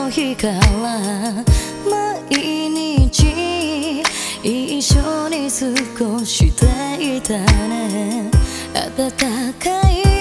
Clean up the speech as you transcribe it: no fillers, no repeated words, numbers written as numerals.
の日から毎日一緒に過ごしていたね。暖かい